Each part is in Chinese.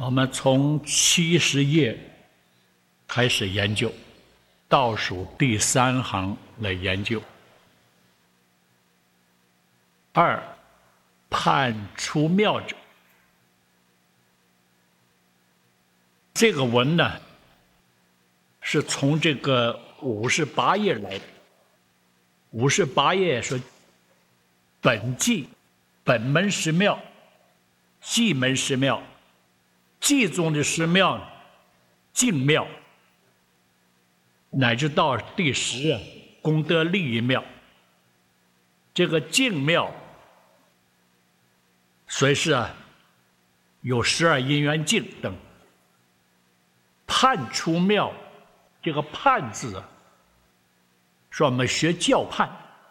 我们从70页开始研究，倒数第3行来研究。2，判出妙者。这个文呢，是从这个58页来的。58页说，本纪、本门十妙、纪门十妙、纪中的十妙、净妙，乃至到第10功德利益妙。这个净妙，虽是有12因缘境等。判出妙，这个判字说我们学教判，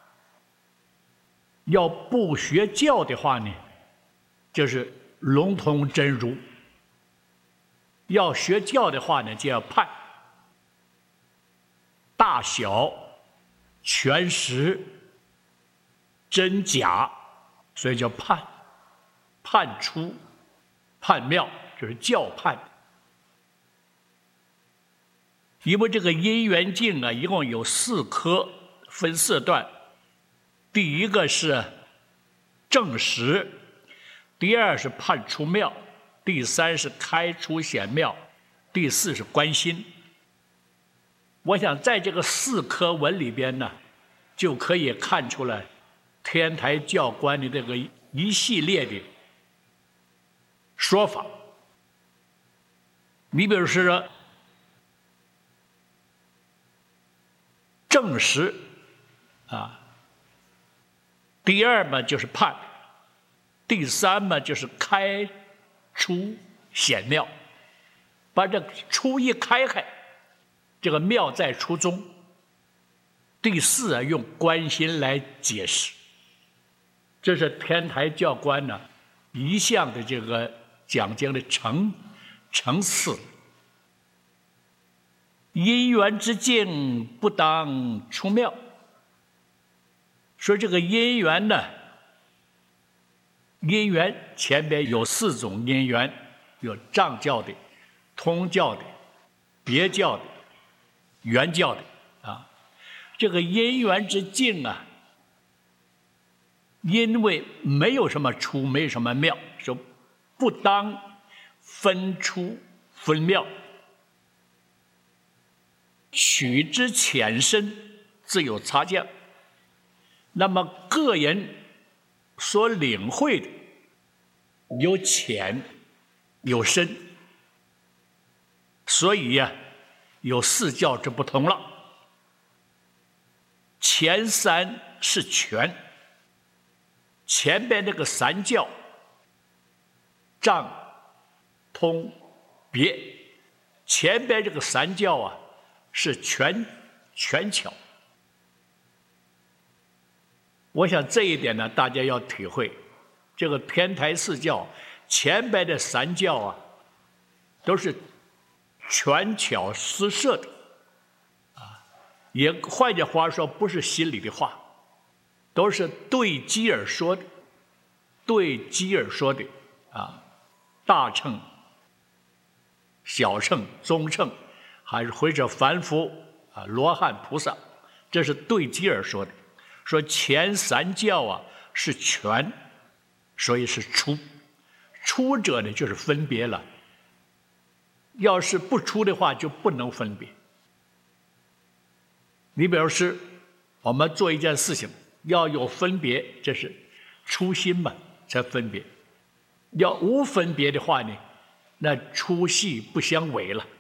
要不学教的话呢，就是笼统真如；要学教的话呢，就要判大小、全实、真假，所以叫判。判出、判妙，就是教判。因为这个因缘境一共有4科，分4段。第一个是证实，第2是判出妙，第3是开出显妙，第4是观心。我想在这个4科文里边呢，就可以看出来天台教官的这个一系列的说法。你比如说证实第2嘛就是判，第3嘛就是开出显妙，把这出一开开，这个妙在出中。第4用观心来解释，这是天台教官呢一向的这个讲经的层次。因缘之境不当出妙，说这个因缘呢，因缘前边有4种因缘，有藏教的、通教的、别教的、原教的这个因缘之境因为没有什么出，没有什么妙，说不当分出分妙。取之浅深，自有差价。那么个人所领会的有浅有深，所以有4教之不同了。前3是全，前边这个3教藏、通、别，前边这个3教是全巧。我想这一点呢，大家要体会。这个天台4教前边的3教都是全巧施设的也换句话说，不是心里的话，都是对机而说的，对机而说的大乘、小乘、中乘，还是或者凡夫罗汉、菩萨，这是对机而说的。说前3教是全，所以是出。出者呢就是分别了，要是不出的话就不能分别。你比如说我们做一件事情要有分别，这是初心嘛，才分别。要无分别的话呢，那粗细不相违了。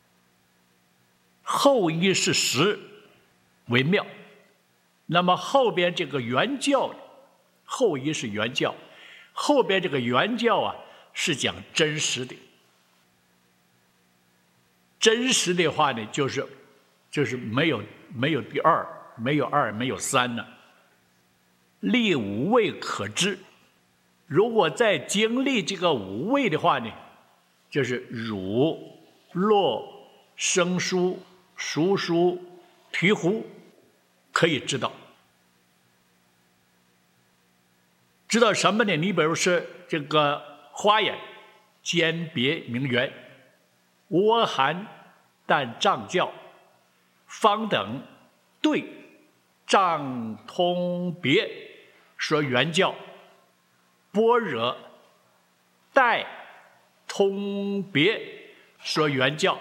后一是实为妙，那么后边这个原教，后一是原教，后边这个原教是讲真实的。真实的话呢，就是没有第2，没有2，没有3呢。历5味可知，如果再经历这个5味的话呢，就是乳、落、生疏、熟疏、醍醐，可以知道。知道什么呢？你比如说这个花眼， 兼别名媛，倭寒但藏教，方等对藏通别说原教，般若代通别说原教，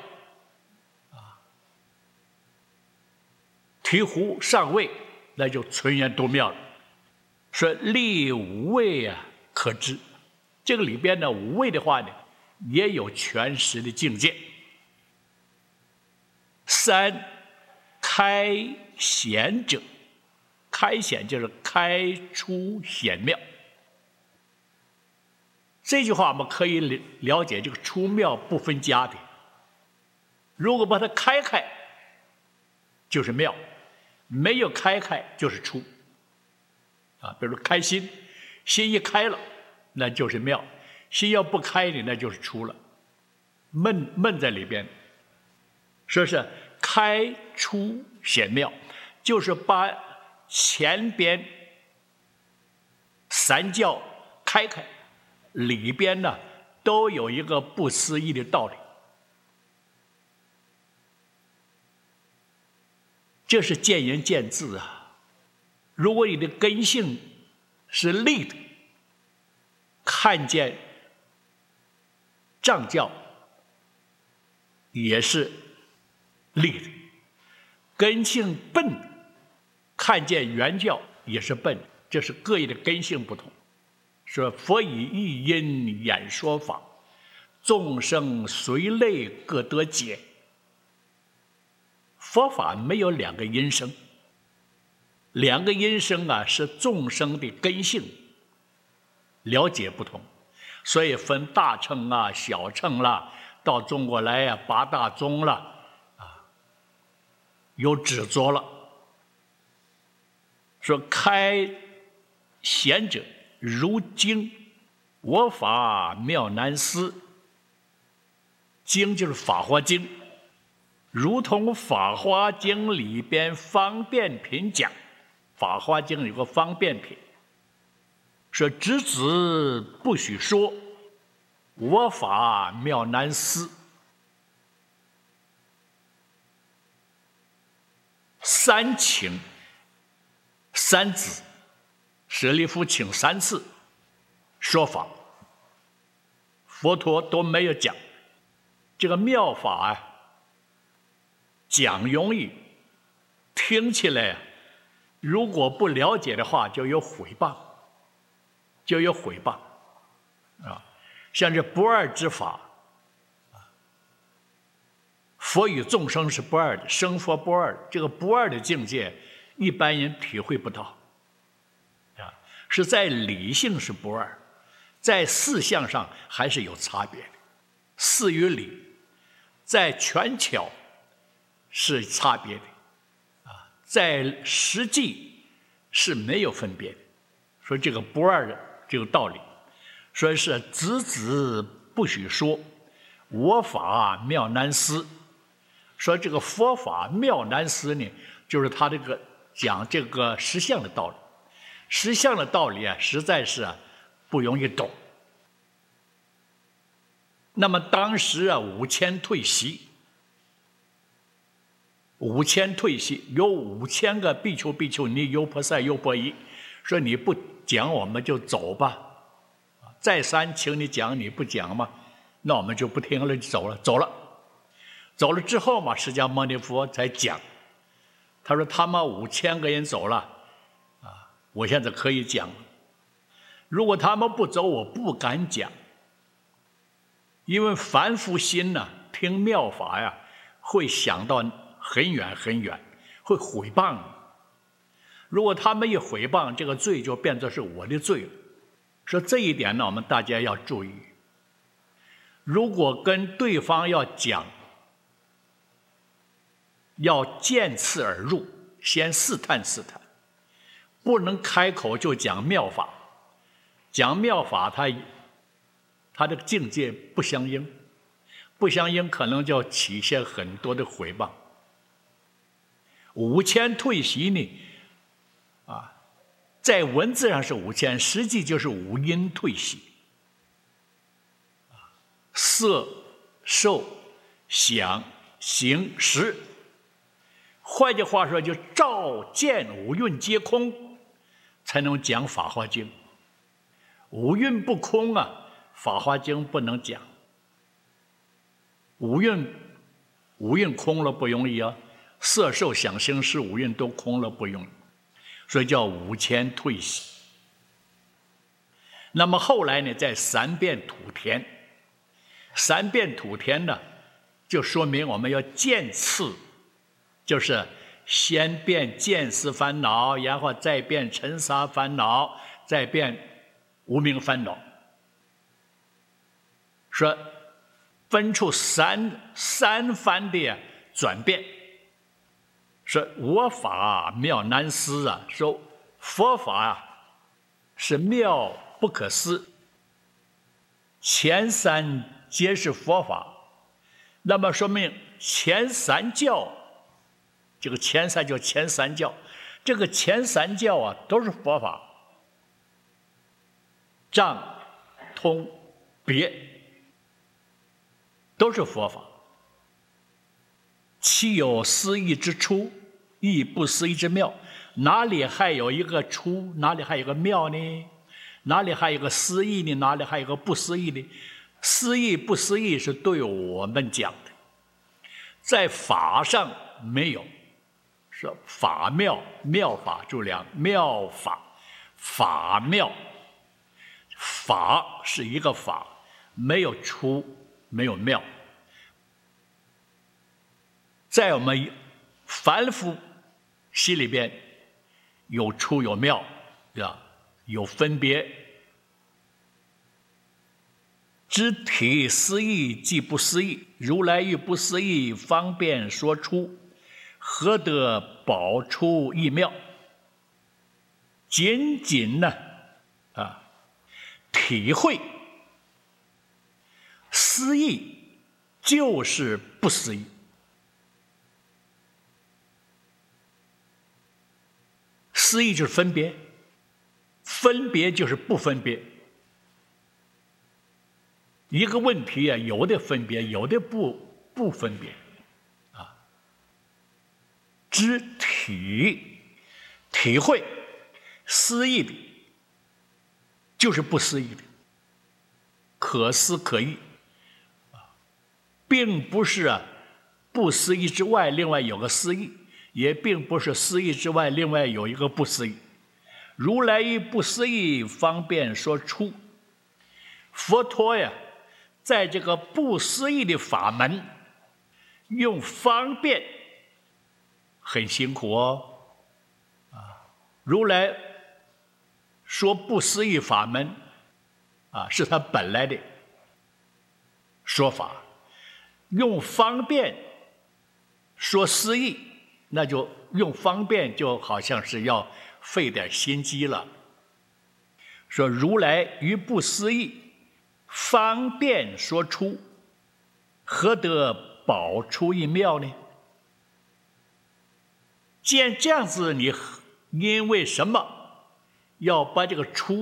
醍醐上位，那就纯元都妙了。说立五位啊，可知这个里边的五位的话呢，也有全实的境界。三开显者，开显就是开出显妙。这句话我们可以了解这个出妙不分家的，如果把它开开就是妙，没有开开就是出啊。比如开心，心一开了那就是妙，心要不开的那就是出了，闷在里边。说是开出显妙，就是把前边三教开开，里边呢都有一个不思议的道理。这是见仁见智啊。如果你的根性是利的，看见藏教也是利的；根性笨，看见原教也是笨的。这是各异的根性不同。说佛以一因演说法，众生随类各得解。佛法没有两个音声，两个音声啊是众生的根性了解不同，所以分大乘啊、小乘啦，到中国来啊八大宗了啊，有执着了。说开显者如经，我法妙难思。经就是《法华经》，如同《法华经》里边方便品讲，《法华经》有个方便品，说直子不许说，我法妙难思。三请三子，舍利弗请3次说法，佛陀都没有讲。这个妙法啊，讲容易，听起来如果不了解的话，就有毁谤，啊。像这不二之法，佛与众生是不二的，生佛不二，这个不二的境界，一般人体会不到，啊，是在理性是不二，在事相上还是有差别的。事与理，在权巧是差别的，啊，在实际是没有分别的。说这个不二的这个道理，说是子子不许说，我法妙难思。说这个佛法妙难思呢，就是他这个讲这个实相的道理，实相的道理啊，实在是不容易懂。那么当时5000退席，5000退席，有5000个比丘、比丘尼、优婆塞、优婆夷，说你不讲我们就走吧，再三请你讲，你不讲嘛，那我们就不听了，就走了之后嘛，释迦牟尼佛才讲，他说他们5000个人走了，啊，我现在可以讲了。如果他们不走，我不敢讲，因为凡夫心呢，听妙法呀，会想到很远很远，会毁谤。如果他们一毁谤，这个罪就变作是我的罪了。说这一点呢，我们大家要注意。如果跟对方要讲，要见次而入，先试探试探，不能开口就讲妙法。讲妙法，他的境界不相应，不相应可能就起现很多的毁谤。5000退席呢，在文字上是5000，实际就是5因退席。 色、受、想、行、识。换句话说，就照见五蕴皆空，才能讲《法华经》。五蕴不空啊，《法华经》不能讲。五蕴空了不容易啊，色、受、想、行、识五蕴都空了不容易，所以叫五千退息。那么后来呢，在三遍土田，三遍土田呢，就说明我们要渐次，就是先变见思烦恼，然后再变尘沙烦恼，再变无明烦恼。说分出三番的转变。说我法妙难思啊，说佛法啊是妙不可思，前三皆是佛法，那么说明前三教，这个前三叫前三教，这个前三教啊都是佛法，藏、通、别都是佛法。其有思义之初，亦不思义之妙。哪里还有一个初？哪里还有一个妙呢？哪里还有一个思义呢？哪里还有一个不思义呢？思义不思义是对我们讲的，在法上没有。说法妙，妙法就两妙法，法妙，法是一个法，没有初，没有妙。在我们凡夫心里边，有初有妙，对吧？有分别。知体思义即不思义，如来欲不思义，方便说出，何得宝出异妙？仅仅呢，体会思义就是不思义。思义就是分别，分别就是不分别。一个问题啊，有的分别，有的不分别，知体会思义的，就是不思义的，可思可议，并不是不思议之外另外有个思义，也并不是思义之外另外有一个不思议。如来于不思议方便说出。佛陀呀，在这个不思议的法门用方便，很辛苦哦。如来说不思议法门是他本来的说法，用方便说思议，那就用方便就好像是要费点心机了。说如来于不思议方便说出，何得宝出一妙呢？既然这样子，你因为什么要把这个出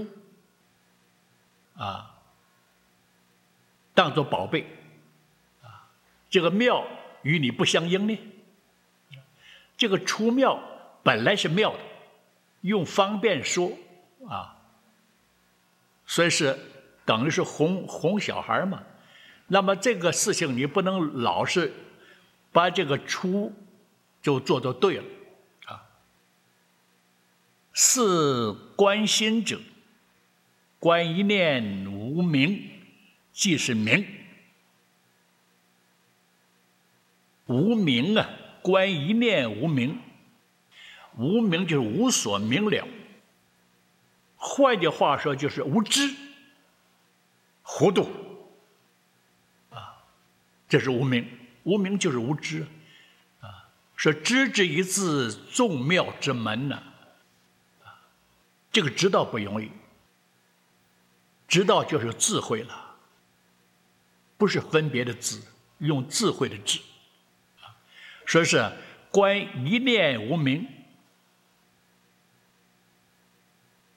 当作宝贝这个妙与你不相应呢？这个出妙本来是妙的，用方便说所以是等于是哄小孩嘛。那么这个事情你不能老是把这个出就做得对了是观心者，观一念无明，即是明。无明观一念无明，无明就是无所明了。换句话说，就是无知、糊涂这是无明。无明就是无知说知之一字，众妙之门这个知道不容易，知道就是智慧了，不是分别的智，用智慧的智说是观一念无明，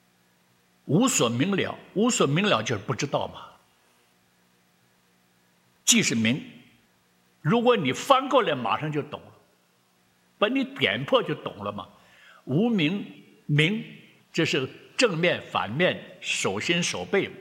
无所明了。无所明了就是不知道嘛。 即是明。如果你翻过来，马上就懂了，把你点破就懂了嘛。无明明，这是正面反面，手心手背。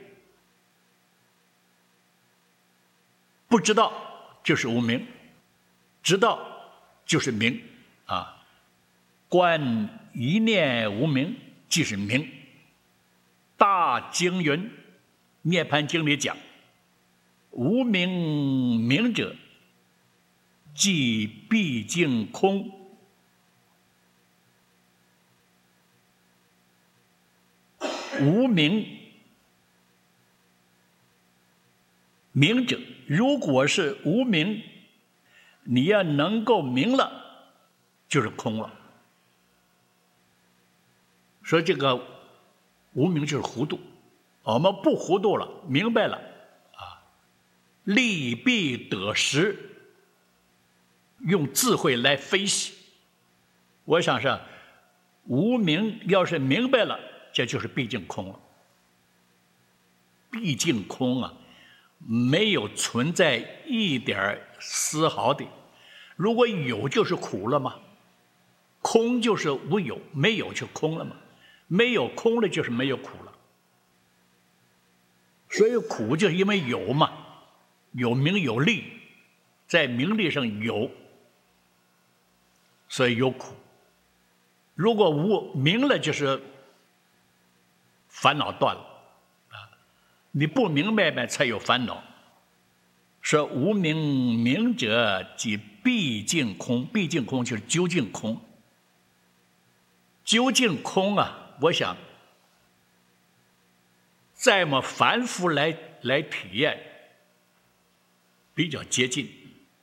不知道就是无明，知道就是明啊。观一念无明，即是明。大经云，《涅盘经》里讲，无明明者，即毕竟空。无明明者，如果是无明，你要能够明了，就是空了。所以这个无明就是糊涂，我们不糊涂了，明白了啊，利弊得失，用智慧来分析。我想是无明要是明白了，这就是毕竟空了。毕竟空啊，没有存在一点丝毫的。如果有就是苦了嘛，空就是无有，没有就空了嘛，没有空了就是没有苦了。所以苦就是因为有嘛，有名有利，在名利上有，所以有苦。如果无明了，就是烦恼断了啊！你不明白呗，才有烦恼。说无明明者，即毕竟空。毕竟空就是究竟空。究竟空啊，我想在我们凡夫来体验，比较接近。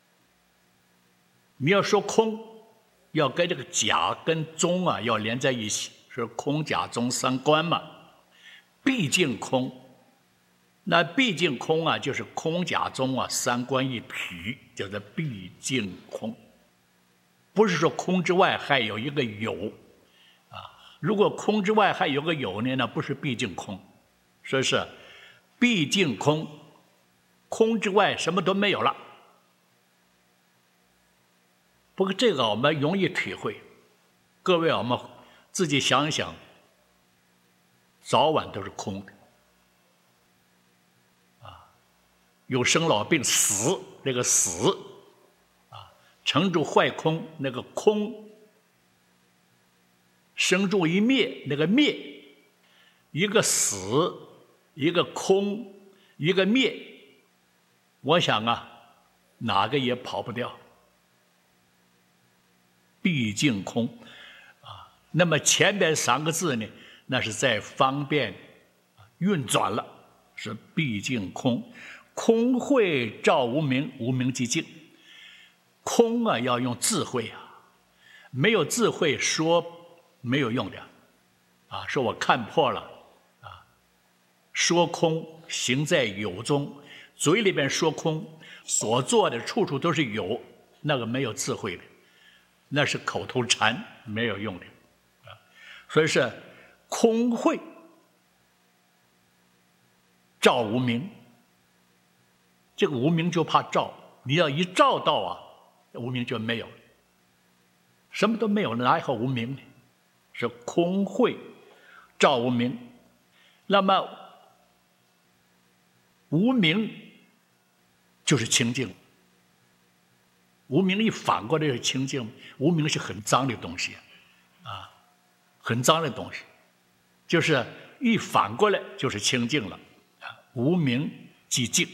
你要说空，要跟这个假跟中啊要连在一起，是空假中三观嘛。毕竟空，那毕竟空啊，就是空假中啊三观一体，叫做毕竟空。不是说空之外还有一个有啊，如果空之外还有个有呢，那不是毕竟空，所以是毕竟空，空之外什么都没有了。不过这个我们容易体会，各位我们自己想一想，早晚都是空的啊。有生老病死，那个死啊，成住坏空，那个空，生住一灭，那个灭，一个死，一个空，一个灭，我想啊，哪个也跑不掉。毕竟空啊，那么前边三个字呢，那是在方便运转了，是毕竟空。空慧照无明，无明即净。空啊，要用智慧啊，没有智慧说没有用的啊。说我看破了啊，说空行在有中，嘴里边说空，所做的处处都是有，那个没有智慧的。那是口头禅，没有用的啊。所以是空慧照无明，这个无明就怕照，你要一照到啊，无明就没有了，什么都没有了，哪有无明呢？是空慧照无明。那么无明就是清净。无明一反过来是清净，无明是很脏的东西啊，很脏的东西，就是一反过来就是清净了啊。无明即净。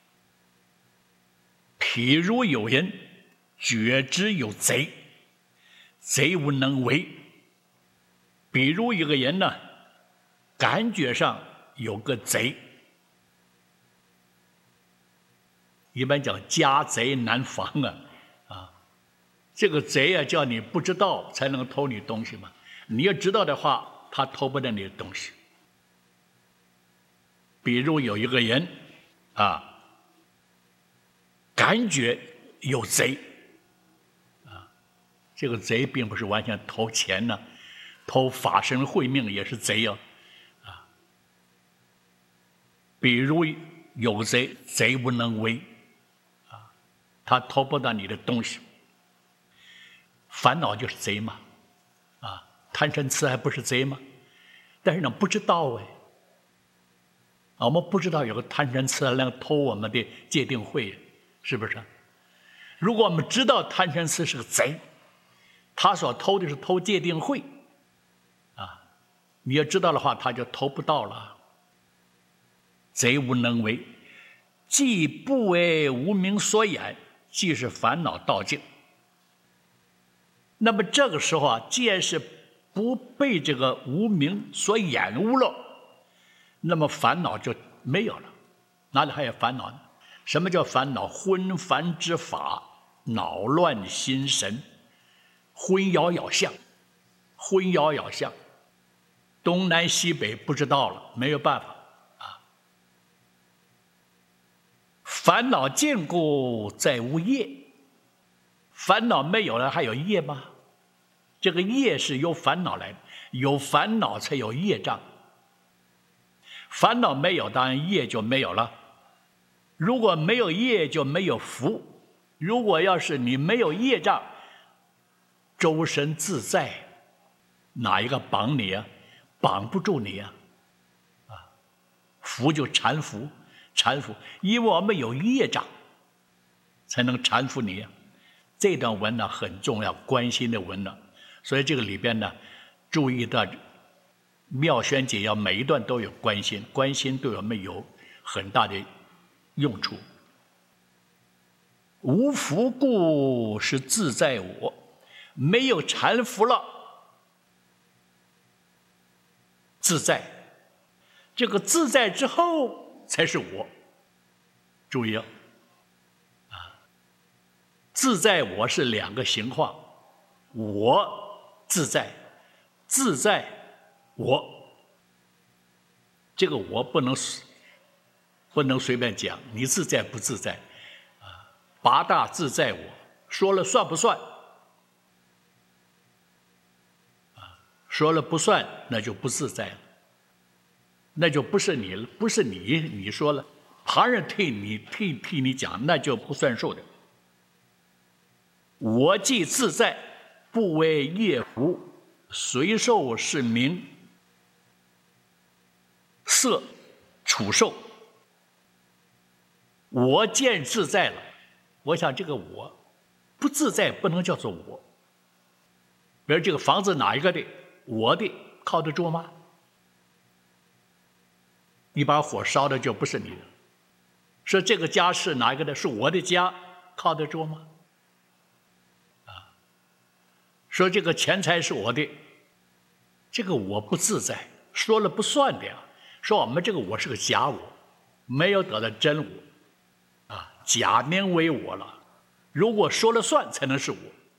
譬如有人觉知有贼，贼无能为。比如一个人呢，感觉上有个贼，一般讲家贼难防啊。这个贼啊，叫你不知道才能偷你东西嘛。你要知道的话，他偷不了你的东西。比如有一个人啊，感觉有贼啊，这个贼并不是完全偷钱呢，偷法身慧命也是贼啊。比如有贼，贼无能为他偷不到你的东西。烦恼就是贼嘛，贪嗔痴还不是贼吗？但是呢，不知道哎，我们不知道有个贪嗔痴能偷我们的戒定慧，是不是？如果我们知道贪嗔痴是个贼，他所偷的是偷戒定慧，你要知道的话，他就偷不到了。贼无能为，既不为无明所掩，即是烦恼道尽。那么这个时候既然是不被这个无明所掩污了，那么烦恼就没有了，哪里还有烦恼呢？什么叫烦恼？昏烦之法，恼乱心神，昏摇摇相，昏摇摇相，东南西北不知道了，没有办法烦恼尽故，再无业。烦恼没有了，还有业吗？这个业是由烦恼来的，有烦恼才有业障。烦恼没有，当然业就没有了。如果没有业，就没有福。如果要是你没有业障，周身自在，哪一个绑你啊？绑不住你啊！福就缠缚，缠缚，因为我们有业障，才能缠缚你啊。这段文呢很重要，关心的文呢，所以这个里边呢，注意到妙宣解要每一段都有关心，关心对我们有很大的用处。无福故是自在我，没有缠缚了，自在。这个自在之后才是我。注意自在我是两个形化，我自在，自在我。这个我不能随便讲，你自在不自在八大自在我，说了算不算？说了不算，那就不自在了，那就不是你了，不是你说了，旁人替你讲，那就不算数的。我既自在，不为业福，随受是名色处受。我见自在了，我想这个我不自在，不能叫做我。比如这个房子哪一个的，我的，靠得住吗？一把火烧的就不是你的。说这个家是哪一个的，是我的家，靠得住吗？说这个钱财是我的，这个我不自在，说了不算的呀。说我们这个我是个假我，没有得到真我假名为我了。如果说了算，才能是我。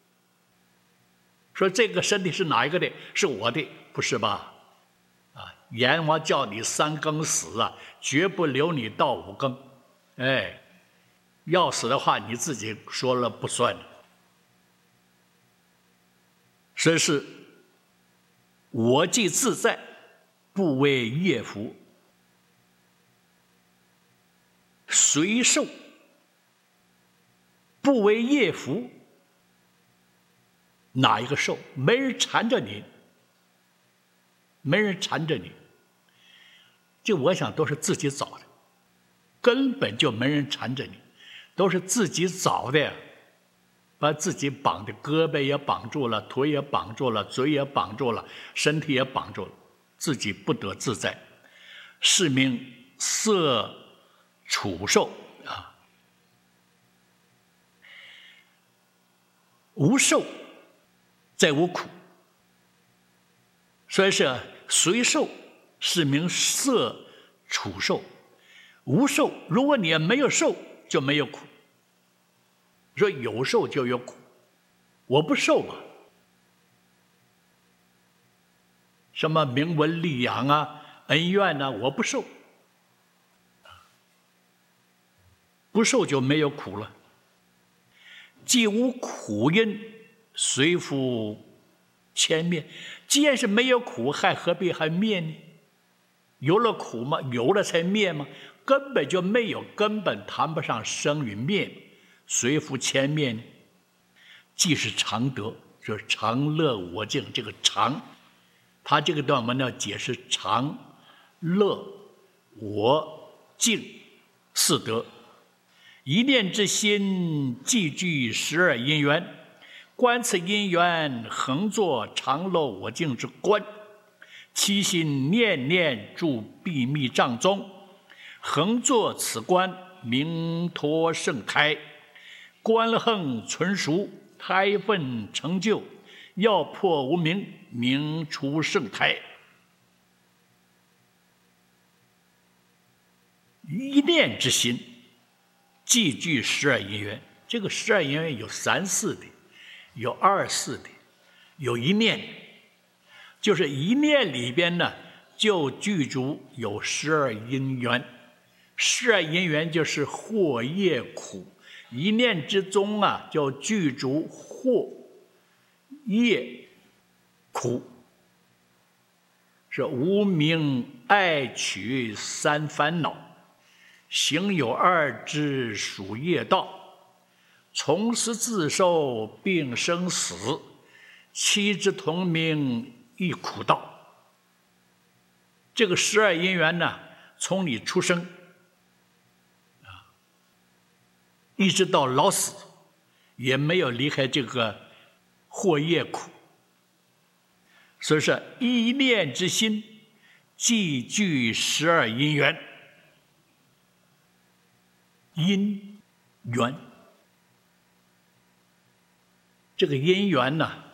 说这个身体是哪一个的，是我的，不是吧？阎王叫你3更死绝不留你到5更。要死的话，你自己说了不算的。所以是我既自在，不为业福，随受，不为业福。哪一个受？没人缠着你，没人缠着你，这我想都是自己找的，根本就没人缠着你，都是自己找的呀。把自己绑的胳膊也绑住了，腿也绑住了，嘴也绑住了，身体也绑住了，自己不得自在。是名色处受无受再无苦，所以是随受是名色处受。无受，如果你也没有受，就没有苦。说有受就有苦，我不受嘛。什么名闻利养恩怨我不受，不受就没有苦了。既无苦因，随复迁灭。既然是没有苦，还何必还灭呢？有了苦吗？有了才灭吗？根本就没有，根本谈不上生与灭。 随复前面，既是常德，就是常乐我净。这个常，他这个段我们要解释常、乐、我、净四德。一念之心，既具12因缘。观此因缘，恒作常乐我净之观。其心念念住秘密障中，恒作此观，名脱盛胎。观恒纯熟，胎分成就，要破无明，名除盛胎。一念之心，既具12因缘。这个12因缘有3世的，有2世的，有一念。就是一念里边呢，就具足有12因缘。12因缘就是惑业苦，一念之中啊，就具足惑业苦，是无明爱取3烦恼，行有2之属业道，从师自受并生死，七之同名亦苦道。这个12因缘呢，从你出生一直到老死，也没有离开这个惑业苦。所以说，一念之心，既具12因缘。因缘，这个因缘呢，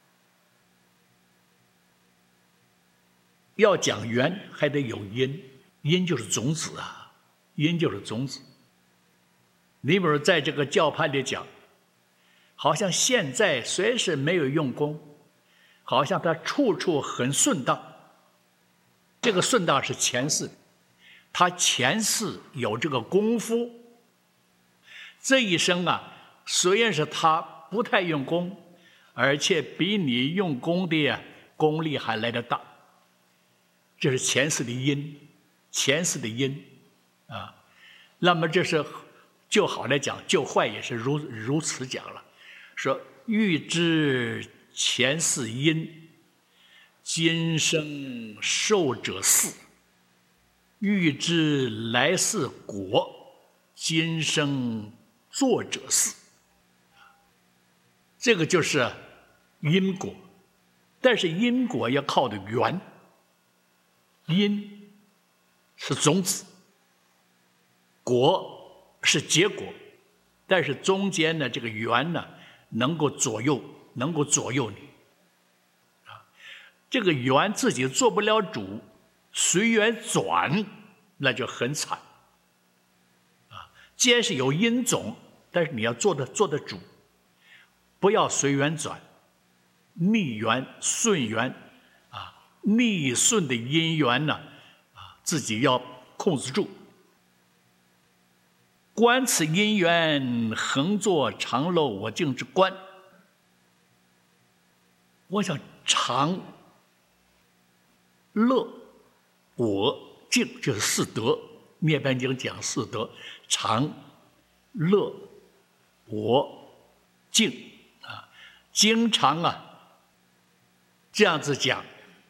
要讲缘还得有因，因就是种子啊，因就是种子。你比如在这个教派里讲，好像现在虽是没有用功，好像他处处很顺当。这个顺当是前世，他前世有这个功夫，这一生啊，虽然是他不太用功，而且比你用功的功力还来得大。这是前世的因，前世的因啊。那么这是就好来讲，就坏也是如此讲了，说欲知前世因，今生受者是；欲知来世果，今生作者是。这个就是因果，但是因果要靠的缘。因是种子，果是结果，但是中间呢，这个缘呢，能够左右你。这个缘自己做不了主，随缘转，那就很惨。既然是有因种，但是你要做得主，不要随缘转，逆缘顺缘。逆顺的因缘呢，自己要控制住。观此因缘，恒作常乐我净之观。我想常、乐、我、净就是四德。涅槃经讲四德：常、乐、我、净啊。经常这样子讲。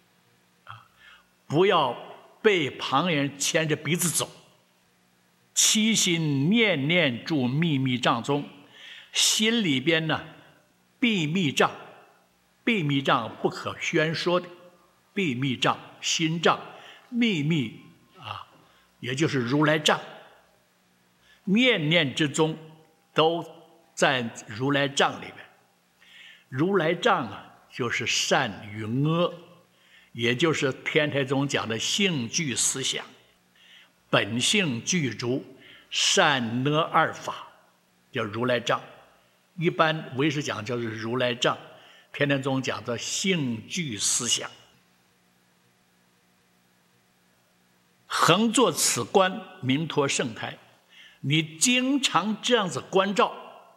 不要被旁人牵着鼻子走，七心念念住秘密障中，心里边呢，秘密障不可宣说的，秘密障、心障、秘密也就是如来障，念念之中都在如来障里边。如来障就是善与恶。也就是天台宗讲的性具思想，本性具足，善恶2法，叫如来障。一般唯识讲就是如来障，天台宗讲的性具思想。恒作此观，名脱盛胎。你经常这样子关照，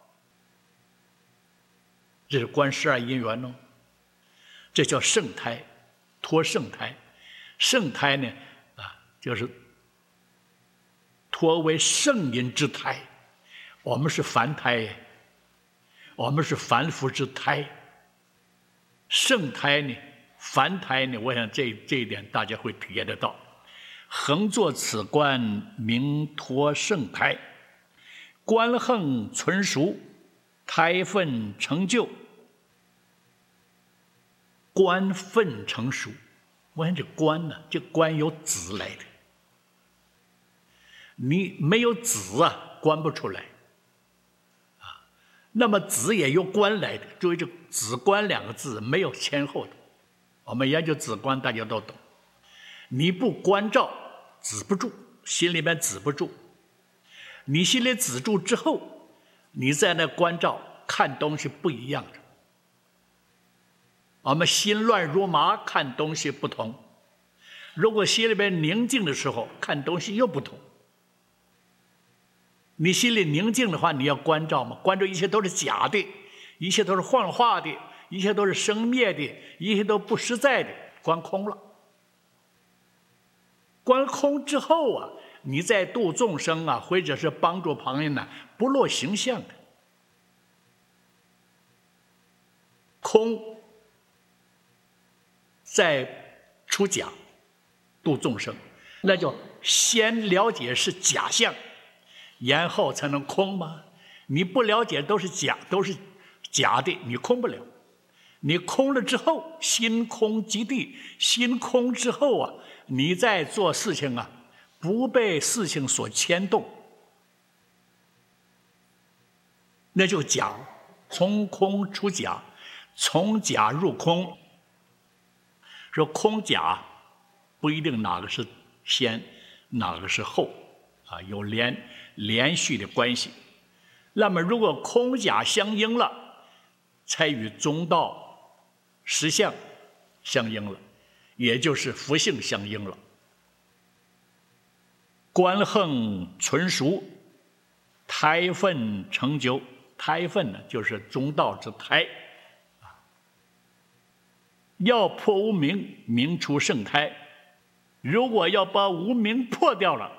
这是观12因缘哦，这叫盛胎。脱盛胎，盛胎呢就是脱为圣因之胎， 我们是凡胎，我们是凡夫之胎。圣胎呢，凡胎呢，我想这一点大家会体验得到。横坐此观，名脱圣胎。观横存熟，胎分成就。观分成熟，我想这观呢，这观由子来的。你没有子啊，观不出来。那么子也由观来的，注意这子观两个字没有前后的。我们研究子观，大家都懂。你不关照，止不住，心里面止不住。你心里止住之后，你在那关照看东西不一样的。我们心乱如麻，看东西不同。如果心里边宁静的时候，看东西又不同。你心里宁静的话，你要关照嘛，关照一切都是假的，一切都是幻化的，一切都是生灭的，一切都不实在的，观空了。观空之后啊，你在度众生啊，或者是帮助旁人呢，不落形象的。空在出假，度众生，那就先了解是假象，然后才能空吗？你不了解都是假的，你空不了。你空了之后，心空即地，心空之后啊，你再做事情啊，不被事情所牵动，那就假，从空出假，从假入空。说空假不一定哪个是先，哪个是后啊，有连续的关系。那么如果空假相应了，才与中道实相相应了，也就是佛性相应了。观横存熟，胎分成就。胎分呢，就是中道之胎。要破无明，明出圣胎。如果要把无明破掉了，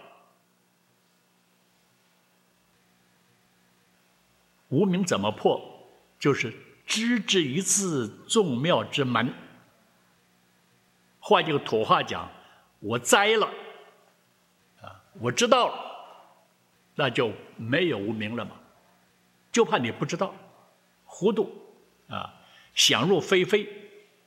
无明怎么破？就是知之一字，众妙之门。换句个土话讲，我栽了，我知道了，那就没有无明了嘛。就怕你不知道，糊涂啊，想入非非。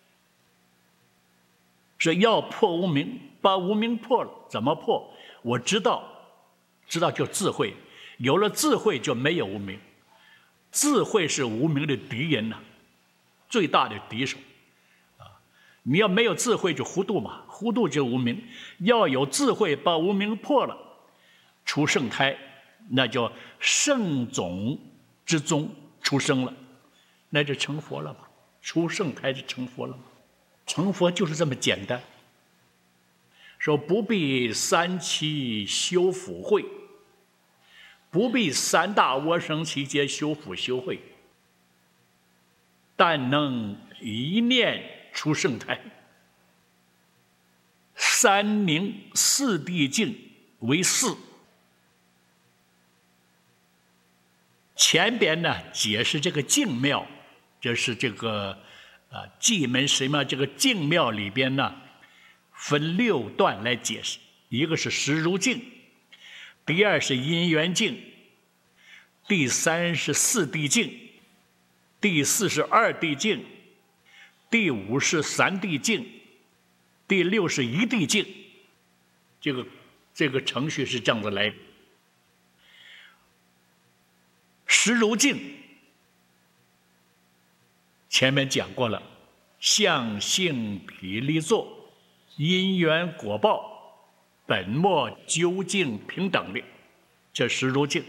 是要破无明，把无明破了，怎么破？我知道就智慧，有了智慧就没有无明。智慧是无明的敌人呐，最大的敌手啊！你要没有智慧就糊涂嘛，糊涂就无明。要有智慧把无明破了，出圣胎，那叫圣种之中出生了，那就成佛了嘛。出圣胎就成佛了嘛。成佛就是这么简单。说不必三期修福慧，不必三大窝生期间修福修慧，但能一念出圣胎。三明四谛境为四。前边呢解释这个境妙，这是这个寂门神妙这个境妙里边呢，分6段来解释。一个是实如境，第二是因缘境，第三是四谛境，第四是二谛境，第五是三谛境，第六是一谛境。这个程序是这样子来的。实如境前面讲过了，相性体力作，因缘果报，本末究竟平等的，这实如境。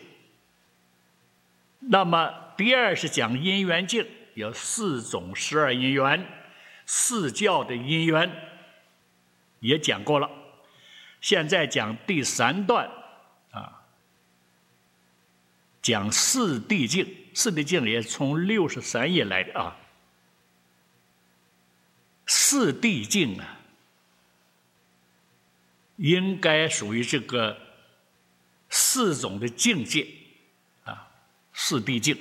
那么第二是讲因缘境，有4种12因缘，4教的因缘也讲过了。现在讲第3段讲四谛境。四谛境也从63页来的啊。四谛境应该属于这个4种的境界四谛境。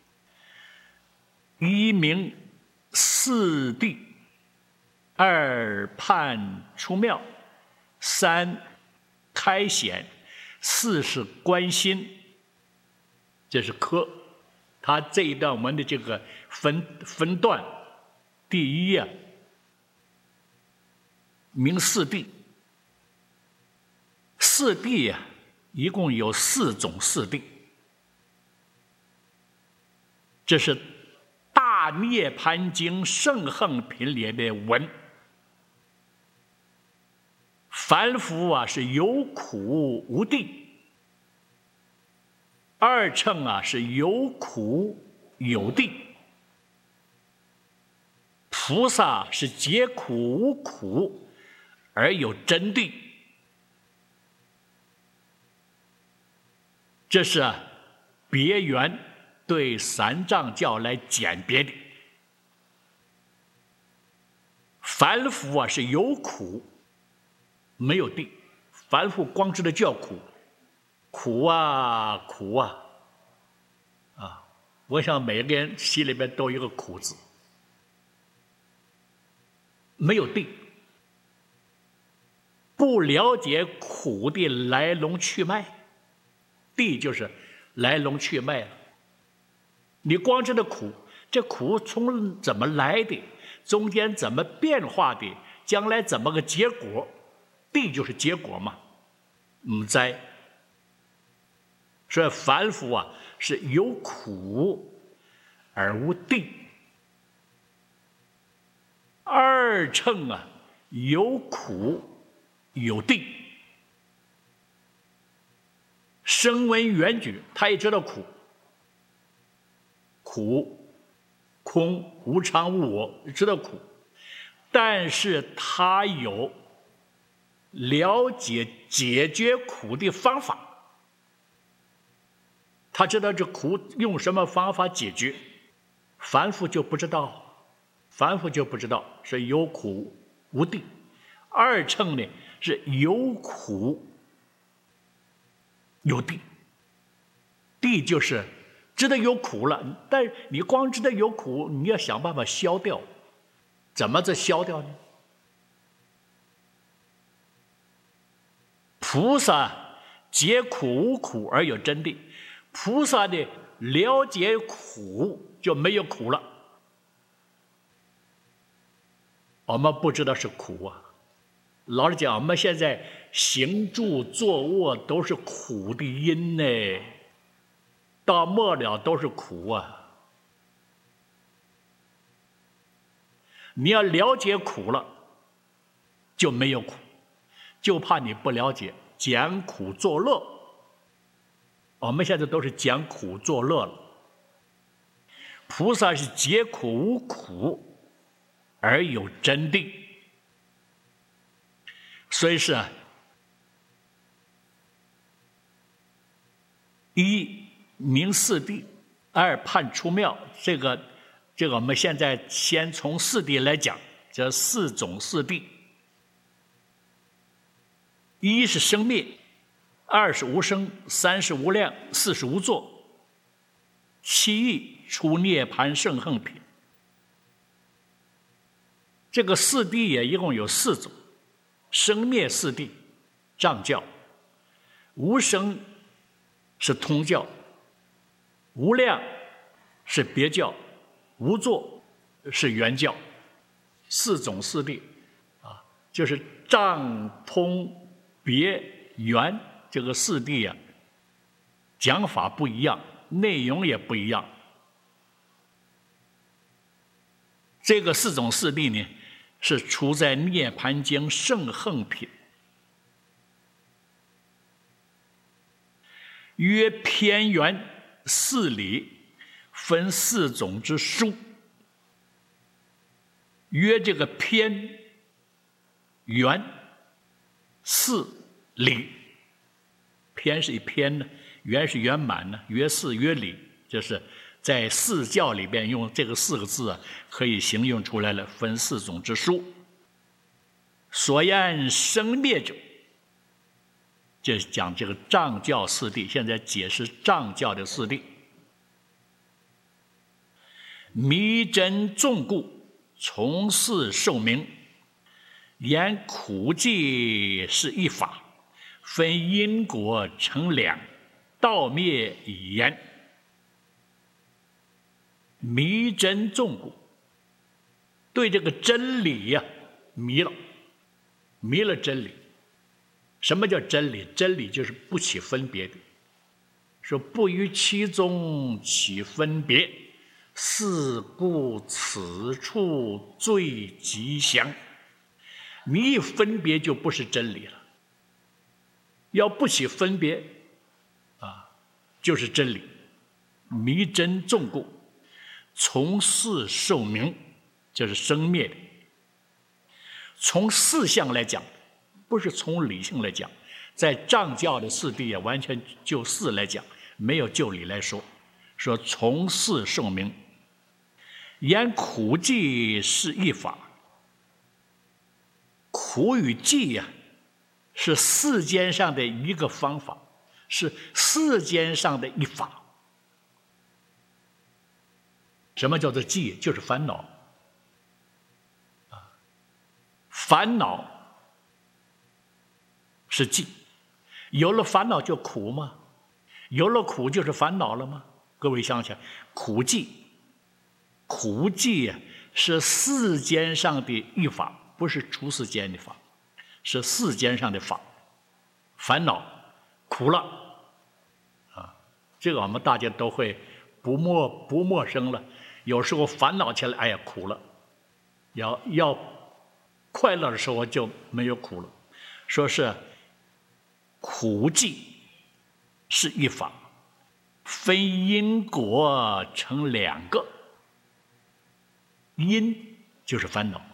一名四谛，二判出妙，三开显，四是观心。这是科，他这一段文的这个分段，第一明四谛。四谛一共有4种四谛，这是《大涅槃经·圣横品》里的文。凡夫是有苦无地，二乘是有苦有地，菩萨是皆苦无苦而有真谛。这是别圆对三藏教来简别的。凡夫是有苦没有地，凡夫光知道叫苦，苦啊苦啊，我想每个人心里边都有一个苦字，没有地，不了解苦的来龙去脉，地就是来龙去脉。你光知道苦，这苦从怎么来的，中间怎么变化的，将来怎么个结果，地就是结果嘛，唔知。所以凡夫是有苦而无地，二乘有苦有地。声闻缘觉他也知道苦，苦空无常无我，知道苦，但是他有了解解决苦的方法，他知道这苦用什么方法解决，凡夫就不知道，是有苦无地。二乘呢是有苦有地，地就是知道有苦了，但是你光知道有苦，你要想办法消掉，怎么这消掉呢？菩萨皆苦无苦而有真谛，菩萨的了解苦就没有苦了。我们不知道是苦老实讲，我们现在行住坐卧都是苦的因呢，到末了都是苦你要了解苦了，就没有苦，就怕你不了解，讲苦作乐。我们现在都是讲苦作乐了。菩萨是解苦无苦而有真谛，所以是一明四谛，二判出妙。这个我们现在先从四谛来讲，这4种四谛。一是生灭，二是无生，三是无量，四是无作，七义出涅槃圣横品。这个四谛也一共有4种，生灭四谛藏教，无生是通教，无量是别教，无作是原教。4种四谛就是藏通别圆这个四谛讲法不一样，内容也不一样。这个4种四谛呢，是出在《涅槃经·圣横品》。曰偏圆4理，分4种之书。曰这个偏圆4理，偏是一偏呢，圆是圆满呢，约4约理，就是在4教里边用这个4个字可以形容出来了，分4种之书。所言生灭者，就是讲这个藏教四谛，现在解释藏教的四谛。 迷真纵故，从事受名。言苦寂是一法，分因果成两，道灭以言。迷真纵故，对这个真理呀、迷了真理。什么叫真理？真理就是不起分别的。说不于其中起分别，是故此处最吉祥。你一分别就不是真理了。要不起分别就是真理。迷真纵故，从事受名，就是生灭的。从事相来讲，不是从理性来讲，在藏教的四谛完全就事来讲，没有就理来说。说从事受名，言苦寂是一法。苦与寂是世间上的一个方法，是世间上的一法。什么叫做寂？就是烦恼。烦恼是寂，有了烦恼就苦吗？有了苦就是烦恼了吗？各位想想，苦寂是世间上的一法，不是出世间的法，是世间上的法。烦恼苦了这个我们大家都会不陌生了。有时候烦恼起来，哎呀苦了，要快乐的时候就没有苦了。说是苦寂是一法，分因果成两个。因就是烦恼，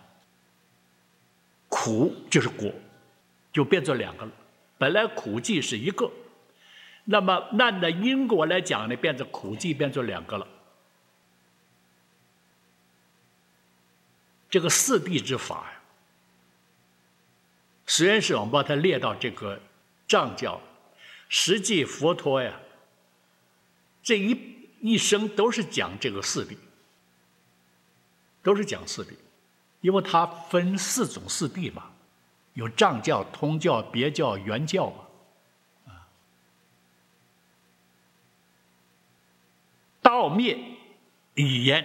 苦就是果，就变成两个了。本来苦寂是一个，那么按照因果来讲呢，变成苦寂变成两个了。这个四谛之法虽然是我们把它列到这个藏教，实际佛陀这一生都是讲这个四谛，都是讲四谛，因为它分四种四谛嘛，有藏教、通教、别教、原教嘛。道灭以言，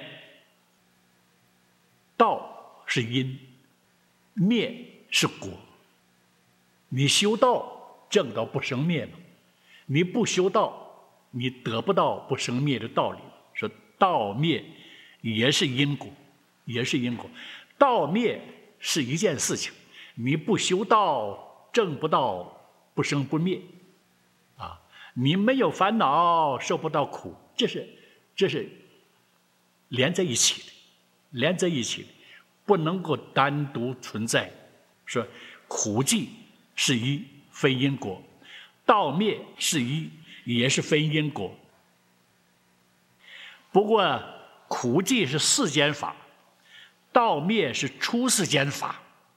道是因，灭是果。你修道证到不生灭嘛，你不修道，你得不到不生灭的道理。说道灭也是因果，也是因果。道灭是一件事情，你不修道证不到不生不灭你没有烦恼受不到苦，这是连在一起的，连在一起的，不能够单独存在。说苦寂是一，非因果；道灭是一，也是非因果。不过苦寂是世间法，道灭是出世间法。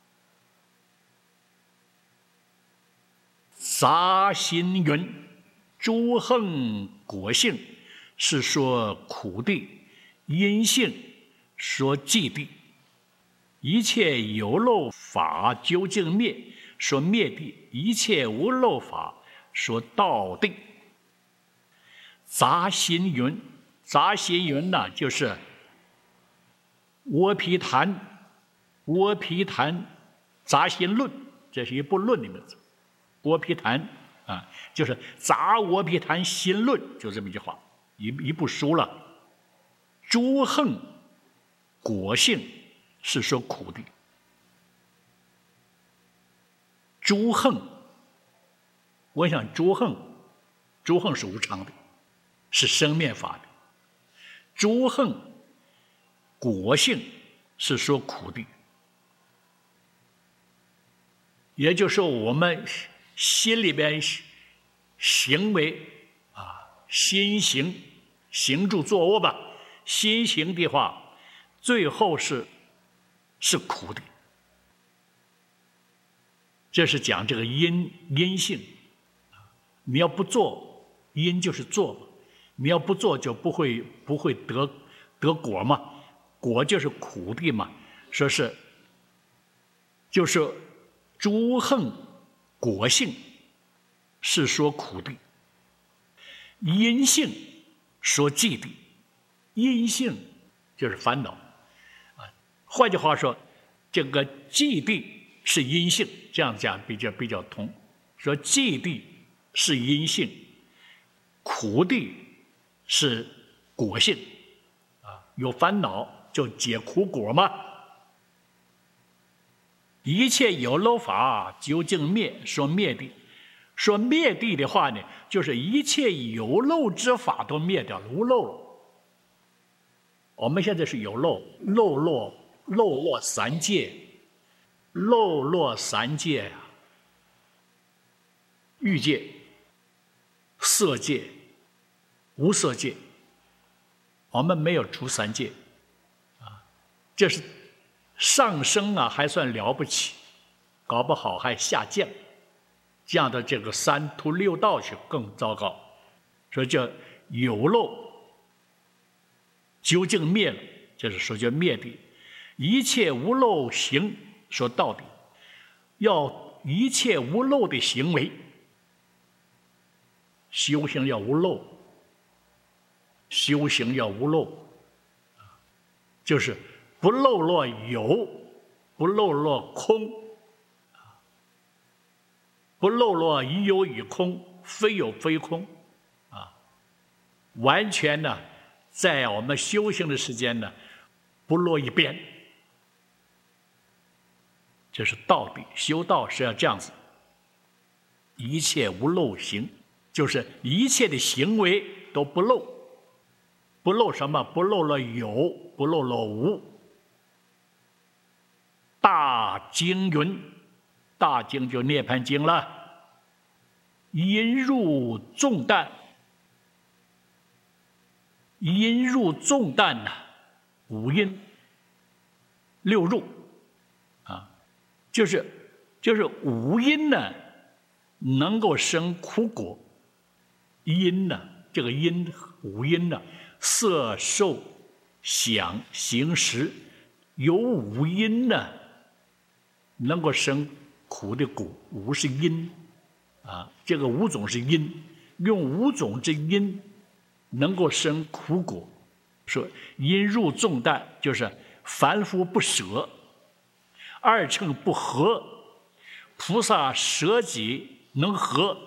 杂心云：诸横果性是说苦谛，因性说寂谛。一切有漏法究竟灭，说灭谛；一切无漏法说道谛。杂心云，杂心云就是窝皮谈杂心论，这是一部论的名字。窝皮谈就是杂窝皮谈心论，就这么一句话，一部书了。诸横果性是说苦谛。诸横，我想诸横是无常的，是生灭法的。诸横果性是说苦谛，也就是说我们心里边行为心行行住坐卧吧，心行的话，最后是苦的。这是讲这个因性。你要不做，因就是做；你要不做，就不会得果嘛，果就是苦地嘛，说是就是诸横果性是说苦地，因性说寂地，因性就是烦恼啊。换句话说，这个寂地是因性，这样讲比较通。说寂地是因性，苦地是果性啊。有烦恼就结苦果嘛。一切有漏法究竟灭，说灭地。说灭地的话呢，就是一切有漏之法都灭掉了，无漏了。我们现在是有漏，漏落三界，漏落三界呀，欲界、色界、无色界，我们没有出三界啊，这是上升啊，还算了不起，搞不好还下降。降到这个三途六道去更糟糕，所以叫有漏究竟灭了，就是说叫灭地。一切无漏行，说到底要一切无漏的行为，修行要无漏，修行要无漏，就是不漏落有，不漏落空，不漏落已有已空，非有非空，啊，完全呢，在我们修行的时间呢，不落一边，这是道理。修道是要这样子，一切无漏行，就是一切的行为都不漏，不漏什么？不漏了有，不漏了无。大经云，大经就涅槃经了。因入重担，因入重担呐，五因六入啊，就是五因呢，能够生苦果。因呢，这个因五因呢，色受想行识，有五因呢，能够生苦的果。五是因啊，这个五种是因，用五种之因能够生苦果。说因入重担，就是凡夫不舍，二乘不合，菩萨舍己能合。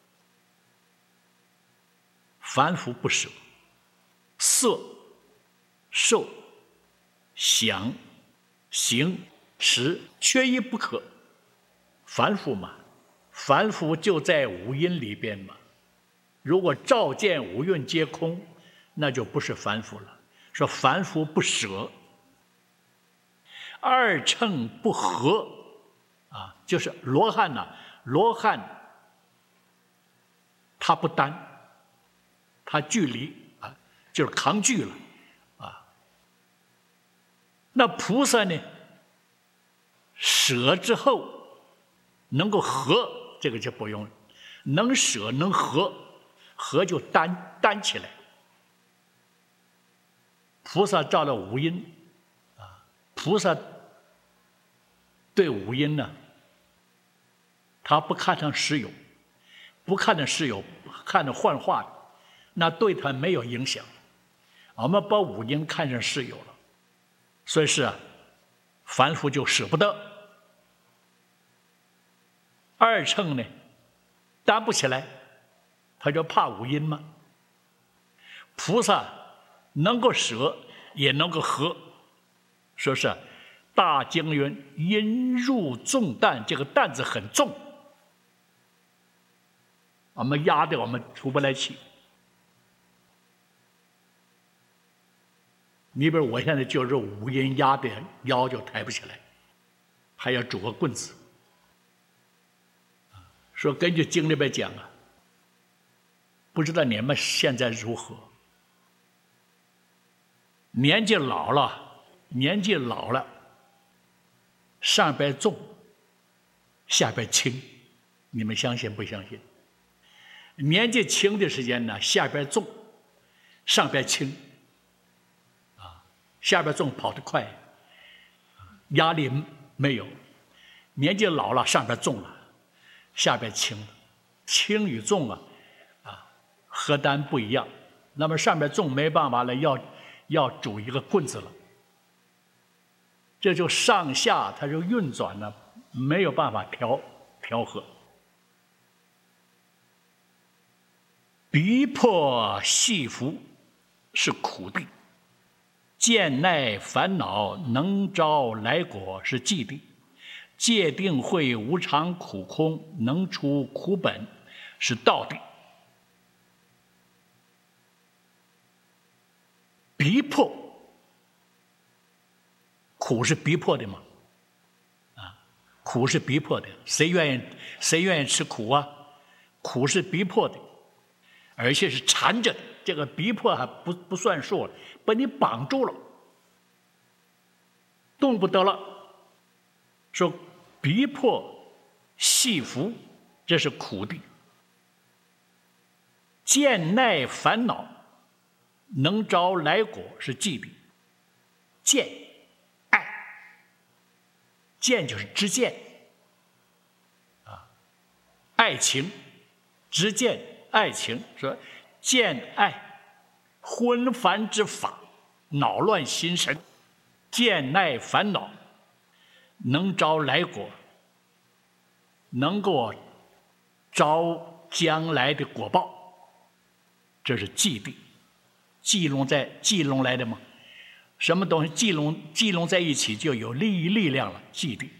凡夫不舍，色、受、想、行、识，缺一不可。凡夫嘛，凡夫就在五阴里边嘛。如果照见五蕴皆空，那就不是凡夫了。说凡夫不舍，二乘不合啊，就是罗汉呐，罗汉他不担。他距离啊，就是抗拒了啊。那菩萨呢，舍之后能够合，这个就不用了。能舍能合，合就担起来。菩萨照了五阴啊，菩萨对五阴呢，他不看成实有，不看成实有，看成幻化的。那对他没有影响，我们把五阴看成实有了，所以是凡夫就舍不得。二乘呢，担不起来，他就怕五阴吗？菩萨能够舍，也能够合，说是大经云：因入重担，这个担子很重，我们压得我们出不来气。你比如我现在就是五阴压的腰就抬不起来，还要拄个棍子。说根据经里边讲啊，不知道你们现在如何？年纪老了，上边重，下边轻，你们相信不相信？年纪轻的时间呢，下边重，上边轻。 下边重跑得快，压力没有；年纪老了，上边重了，下边轻了。轻与重核担不一样。那么上边重没办法了，要拄一个棍子了，这就上下它就运转了，没有办法调和。逼迫系缚是苦地，见耐烦恼能招来果是寂地，戒定慧无常苦空能出苦本是道地。逼迫，苦是逼迫的吗？苦是逼迫的，谁愿意吃苦啊？苦是逼迫的，而且是缠着的。这个逼迫还不算数了，把你绑住了，动不得了。说逼迫系缚，这是苦地。见耐烦恼能招来果是寂地。见爱，见就是知见爱情，知见爱情，说见爱昏烦之法，恼乱心神，见耐烦恼能招来果，能够招将来的果报，这是寂地。寂拢来的吗？什么东西寂拢在一起就有力量了，寂地。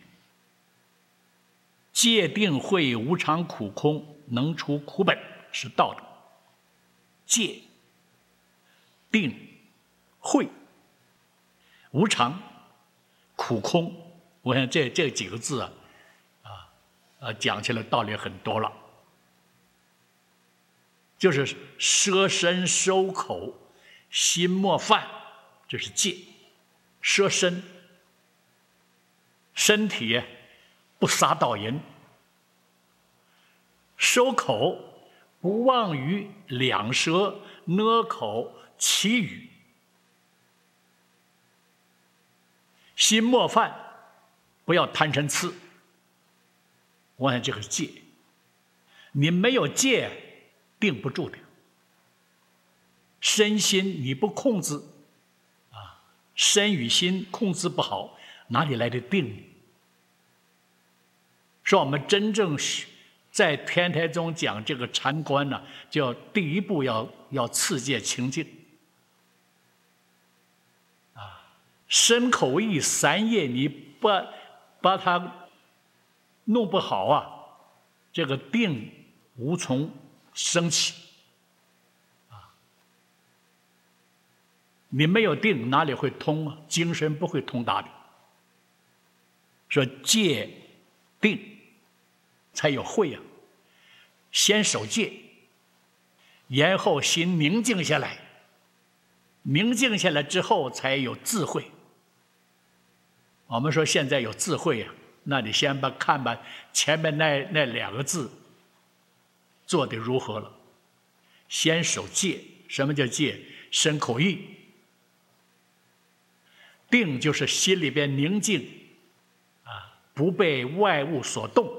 戒定慧无常苦空能出苦本是道的。戒定慧无常苦空，我想这几个字讲起来道理很多了，就是舍身收口心莫犯，这是戒。舍身，身体不撒盗淫；收口，不妄语两舌讷口绮语；心莫犯，不要贪嗔痴。我想这个戒，你没有戒，定不住的。身心你不控制身与心控制不好，哪里来的定？说我们真正在天台中讲这个禅观呢，就第一步要持戒清净身口意三业，你把它弄不好这个定无从升起你没有定，哪里会通啊？精神不会通达的。说戒定才有慧先守戒，然后心宁静下来，宁静下来之后才有智慧。我们说现在有智慧那你先看吧前面那两个字做得如何了。先守戒，什么叫戒？身口意。定就是心里边宁静不被外物所动。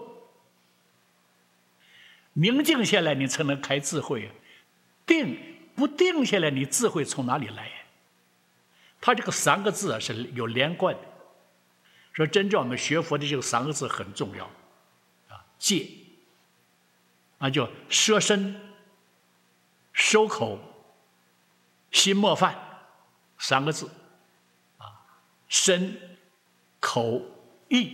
宁静下来，你才能开智慧定不定下来，你智慧从哪里来它这个三个字是有连贯的。说真正我们学佛的这个三个字很重要戒就舍身、收口、心莫犯三个字身口意。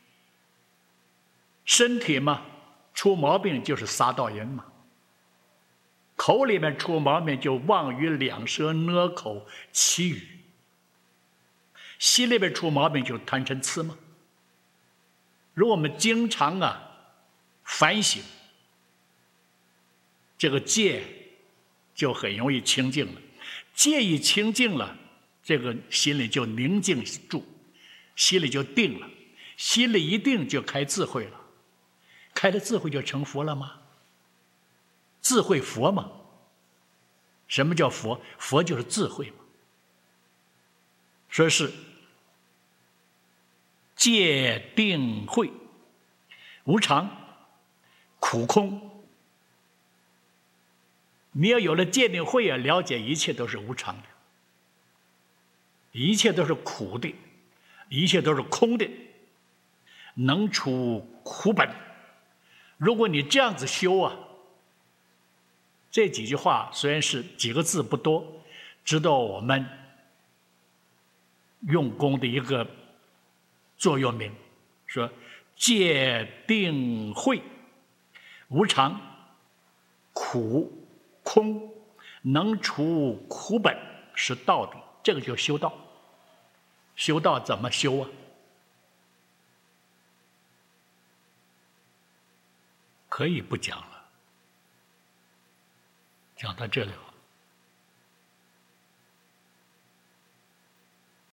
身体嘛出毛病就是撒盗淫嘛，口里面出毛病就妄语两舌讷口绮语，心里面出毛病就贪嗔痴嘛。如果我们经常反省，这个戒就很容易清净了。戒一清净了，这个心里就宁静住，心里就定了，心里一定就开智慧了。开了智慧就成佛了吗？智慧佛嘛。什么叫佛？佛就是智慧嘛。 说是戒定慧，无常、苦空。你要有了戒定慧啊，了解一切都是无常的，一切都是苦的，一切都是空的，能出苦本。如果你这样子修啊，这几句话虽然是几个字不多，知道我们用功的一个座右铭，说戒定慧，无常、苦、空，能出苦本，是道的。这个就修道。修道怎么修啊？可以不讲了，讲到这里好。